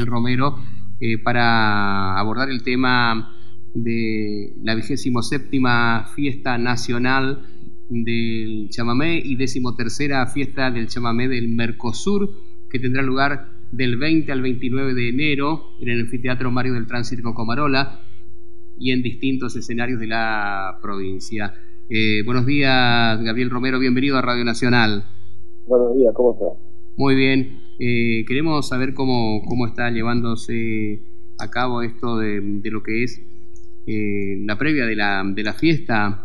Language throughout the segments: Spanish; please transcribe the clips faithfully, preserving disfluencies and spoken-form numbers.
Gabriel Romero, eh, para abordar el tema de la vigésimo séptima Fiesta Nacional del Chamamé y decimotercera Fiesta del Chamamé del Mercosur, que tendrá lugar del veinte al veintinueve de enero en el Anfiteatro Mario del Tránsito Comarola y en distintos escenarios de la provincia. Eh, buenos días, Gabriel Romero, bienvenido a Radio Nacional. Buenos días, ¿cómo está? Muy bien. Eh, queremos saber cómo, cómo está llevándose a cabo esto de, de lo que es eh, la previa de la, de la fiesta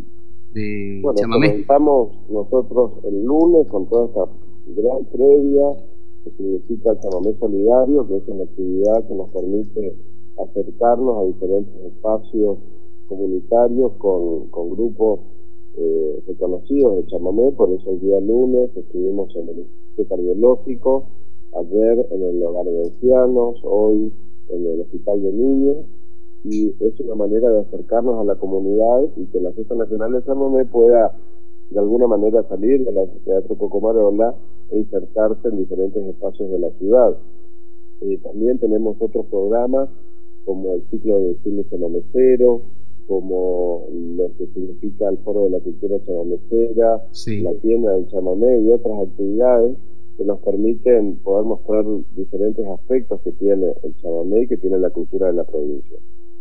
de bueno, Chamamé. Comenzamos nosotros el lunes con toda esta gran previa que significa el Chamamé Solidario, que es una actividad que nos permite acercarnos a diferentes espacios comunitarios con, con grupos eh, reconocidos de chamamé. Por eso el día lunes estuvimos en el Instituto Cardiológico, ayer en el Hogar de Ancianos, hoy en el Hospital de Niños, y es una manera de acercarnos a la comunidad y que la Fiesta Nacional del Chamamé pueda de alguna manera salir de la Teatro Comarola e insertarse en diferentes espacios de la ciudad. Eh, también tenemos otros programas como el ciclo de cine chamamecero, como lo que significa el Foro de la Cultura Chamamecera, sí. La tienda del chamamé y otras actividades que nos permiten poder mostrar diferentes aspectos que tiene el chamamé y que tiene la cultura de la provincia.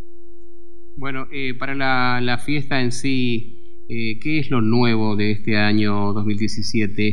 Bueno, eh, para la, la fiesta en sí, eh, ¿qué es lo nuevo de este año dos mil diecisiete?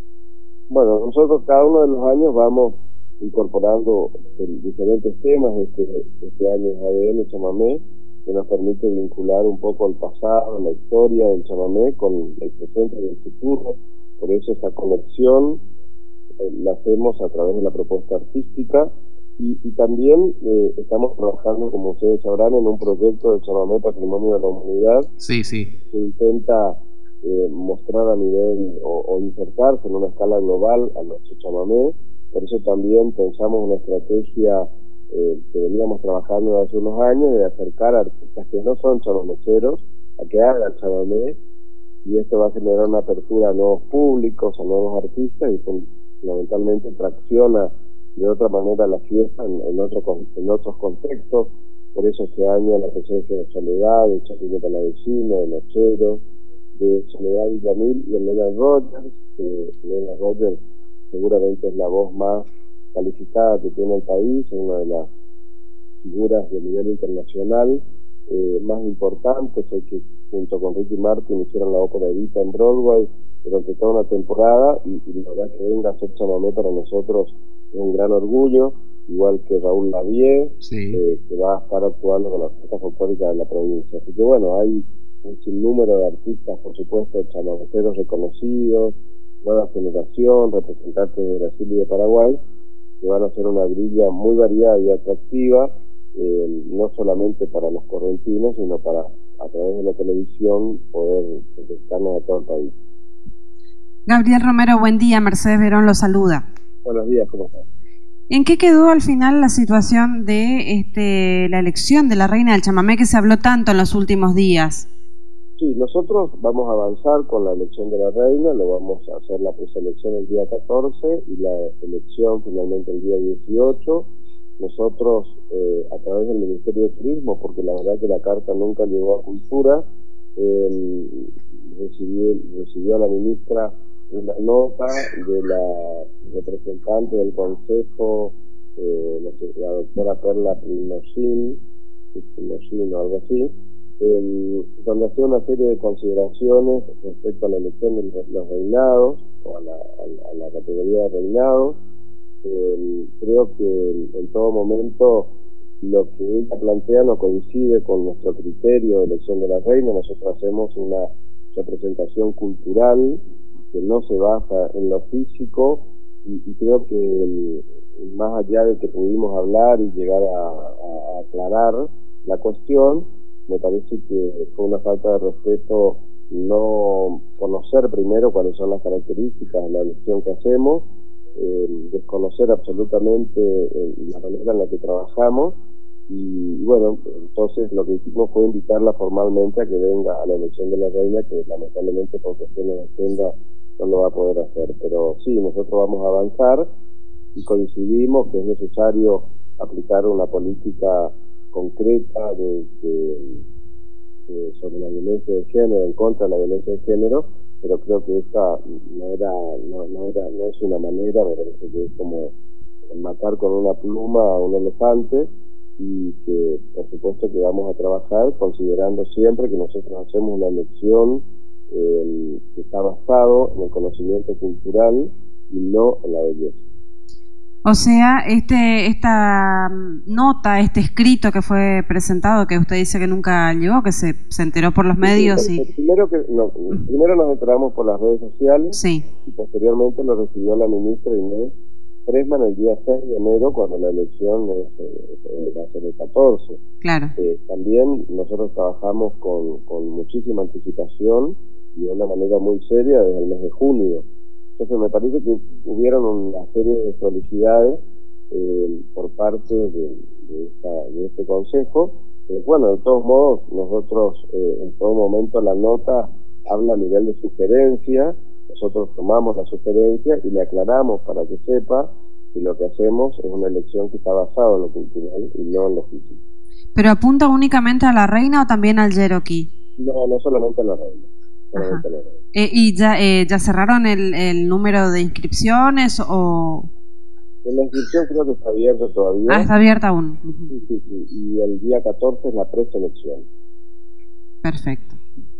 Bueno, nosotros cada uno de los años vamos incorporando diferentes temas. Este, este año es A D N Chamamé, que nos permite vincular un poco el pasado, la historia del chamamé con el presente y el futuro. Por eso esa conexión eh, la hacemos a través de la propuesta artística y, y también eh, estamos trabajando, como ustedes sabrán, en un proyecto de chamamé Patrimonio de la Humanidad. Sí, sí. Que intenta eh, mostrar a nivel o, o insertarse en una escala global a nuestro chamamé. Por eso también pensamos una estrategia Eh, que veníamos trabajando hace unos años, de acercar a artistas que no son chamameceros a que hagan chamamé, y esto va a generar una apertura a nuevos públicos, a nuevos artistas, y fundamentalmente tracciona de otra manera la fiesta en, en, otro, en otros contextos. Por eso este año la presencia de Soledad, de Chapino Palavecino, de Nochero, de Soledad Villamil y Elena Rogers, que Elena Rogers seguramente es la voz más calificada que tiene el país, es una de las figuras de nivel internacional eh, más importantes, fue que junto con Ricky Martin hicieron la ópera Evita en Broadway durante toda una temporada, y, y la verdad que venga a hacer chamamé para nosotros es un gran orgullo, igual que Raúl Lavie, sí. eh, que va a estar actuando con la orquesta folclórica de la provincia. Así que bueno, hay un sinnúmero de artistas, por supuesto, chamameceros reconocidos, nueva generación, representantes de Brasil y de Paraguay, que van a hacer una grilla muy variada y atractiva, eh, no solamente para los correntinos, sino para, a través de la televisión, poder presentarnos a todo el país. Gabriel Romero, buen día. Mercedes Verón lo saluda. Buenos días, ¿cómo estás? ¿En qué quedó al final la situación de este, la elección de la reina del chamamé que se habló tanto en los últimos días? Sí, nosotros vamos a avanzar con la elección de la reina, lo vamos a hacer la preselección el día catorce y la elección finalmente el día dieciocho. Nosotros, eh, a través del Ministerio de Turismo, porque la verdad que la carta nunca llegó a Cultura, eh, recibió, recibió a la ministra una nota de la representante del Consejo, eh, la, la doctora Perla Prinosín, Prinosín o algo así, Eh, donde hacía una serie de consideraciones respecto a la elección de los reinados, o a la, a la, a la categoría de reinados. Eh, creo que en todo momento lo que ella plantea no coincide con nuestro criterio de elección de la reina. Nosotros hacemos una representación cultural que no se basa en lo físico, y, y creo que el, más allá de que pudimos hablar y llegar a, a, a aclarar la cuestión, me parece que fue una falta de respeto no conocer primero cuáles son las características de la elección que hacemos, eh, desconocer absolutamente eh, la manera en la que trabajamos, y bueno, entonces lo que hicimos fue invitarla formalmente a que venga a la elección de la reina, que lamentablemente por cuestiones de agenda no lo va a poder hacer. Pero sí, nosotros vamos a avanzar y coincidimos que es necesario aplicar una política concreta de, de, de, sobre la violencia de género, en contra de la violencia de género, pero creo que esta no era, no, no era, no es una manera, me parece que es como matar con una pluma a un elefante, y que por supuesto que vamos a trabajar considerando siempre que nosotros hacemos una elección eh, que está basado en el conocimiento cultural y no en la belleza. O sea, este esta nota, este escrito que fue presentado, que usted dice que nunca llegó, que se, se enteró por los medios. Sí, y primero, que, no, primero nos enteramos por las redes sociales, sí, y posteriormente lo recibió la ministra Inés Fresman el día seis de enero, cuando la elección es, eh, va a ser el catorce. Claro. Eh, también nosotros trabajamos con, con muchísima anticipación y de una manera muy seria desde el mes de junio. Entonces me parece que hubieron una serie de felicidades eh, por parte de, de, esta, de este consejo. Pero bueno, de todos modos, nosotros eh, en todo momento la nota habla a nivel de sugerencia. Nosotros tomamos la sugerencia y le aclaramos para que sepa que lo que hacemos es una elección que está basada en lo cultural y no en lo físico. ¿Pero apunta únicamente a la reina o también al Cherokee? No, no solamente a la reina. Solamente a la reina. Eh, ¿Y ya, eh, ya cerraron el, el número de inscripciones o...? La inscripción creo que está abierta todavía. Ah, está abierta aún. Sí, sí, sí. Y el día catorce es la preselección. Perfecto.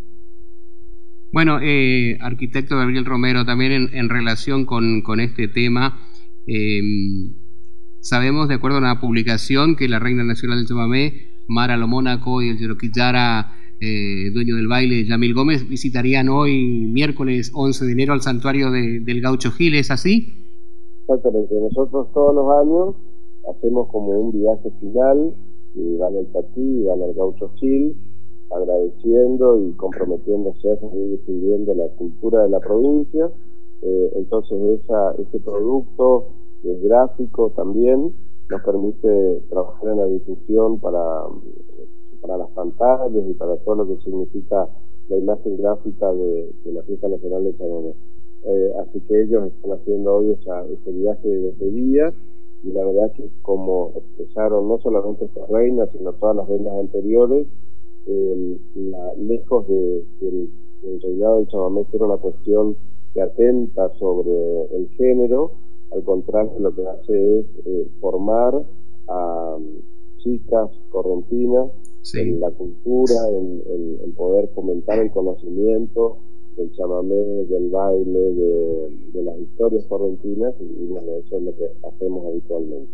Bueno, eh, arquitecto Gabriel Romero, también en, en relación con, con este tema, eh, sabemos, de acuerdo a una publicación, que la reina nacional del chamamé, Mara Lo Mónaco, y el Cherokee Yara, eh, dueño del baile, Yamil Gómez, visitarían hoy, miércoles once de enero, al santuario de, del Gaucho Gil, ¿es así? Exactamente. Nosotros todos los años hacemos como un viaje final, y van al Tatí, y van al Gaucho Gil, agradeciendo y comprometiéndose a seguir difundiendo la cultura de la provincia. Eh, entonces esa, ese producto es gráfico también, nos permite trabajar en la difusión para, para las pantallas y para todo lo que significa la imagen gráfica de, de la Fiesta Nacional de Chamamé. Eh, así que ellos están haciendo hoy esa, ese viaje de doce días, y la verdad que como expresaron no solamente esta reina, sino todas las reinas anteriores, Eh, la, lejos de, de, del reinado del chamamé ser una cuestión que atenta sobre el género, al contrario, lo que hace es eh, formar a um, chicas correntinas sí. en la cultura, en, en, en poder fomentar el conocimiento del chamamé, del baile, de, de las historias correntinas, y, y bueno, eso es lo que hacemos habitualmente.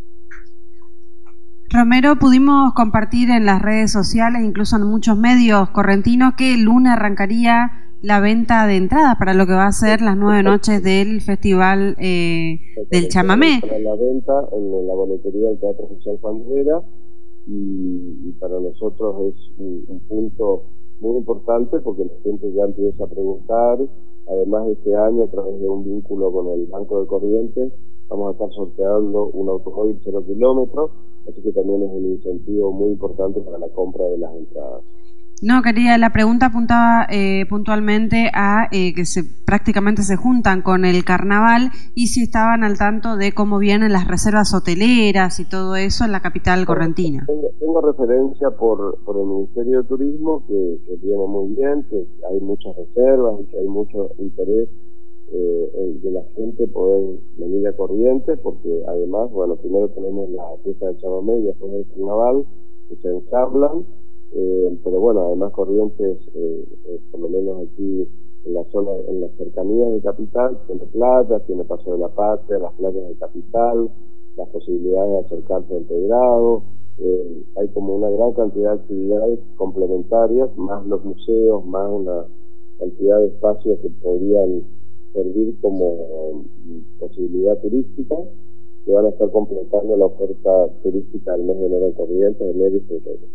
Romero, pudimos compartir en las redes sociales, incluso en muchos medios correntinos, que el lunes arrancaría la venta de entradas para lo que va a ser las nueve noches del Festival eh, del Chamamé. Para la venta en la boletería del Teatro Oficial Juan Rivera, y, y para nosotros es un, un punto muy importante porque la gente ya empieza a preguntar. Además, este año, a través de un vínculo con el Banco de Corrientes, vamos a estar sorteando un automóvil cero kilómetros, así que también es un incentivo muy importante para la compra de las entradas. No, quería, la pregunta apuntaba eh, puntualmente a eh, que se prácticamente se juntan con el carnaval, y si estaban al tanto de cómo vienen las reservas hoteleras y todo eso en la capital correntina. Tengo, tengo referencia por, por el Ministerio de Turismo que, que viene muy bien, que hay muchas reservas y que hay mucho interés eh, de la gente poder venir a Corrientes, porque además, bueno, primero tenemos la fiesta del chamamé y después el carnaval, que se ensamblan. Eh, pero bueno, además Corrientes, eh, eh, por lo menos aquí en la zona, en las cercanías de Capital, tiene playas, tiene Paso de la Patria, las playas de Capital, las posibilidades de acercarse a Empedrado, eh, hay como una gran cantidad de actividades complementarias, más los museos, más una cantidad de espacios que podrían servir como um, posibilidad turística, que van a estar completando la oferta turística del mes de enero en Corrientes, de enero y febrero.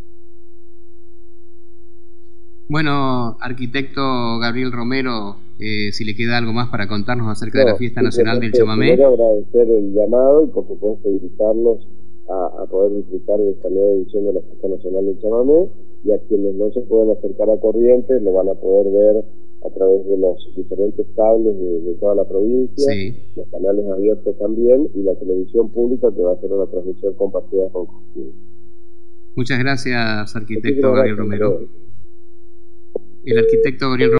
Bueno, arquitecto Gabriel Romero, eh, si le queda algo más para contarnos acerca no, de la Fiesta Nacional del Chamamé. Quiero agradecer el llamado y por supuesto invitarlos a, a poder disfrutar de esta nueva edición de la Fiesta Nacional del Chamamé, y a quienes no se pueden acercar a Corrientes lo van a poder ver a través de los diferentes cables de, de toda la provincia, sí. los canales abiertos también, y la televisión pública, que va a hacer una transmisión compartida con Cosquín. Muchas gracias, arquitecto Gabriel Romero. El arquitecto Gabriel Romero.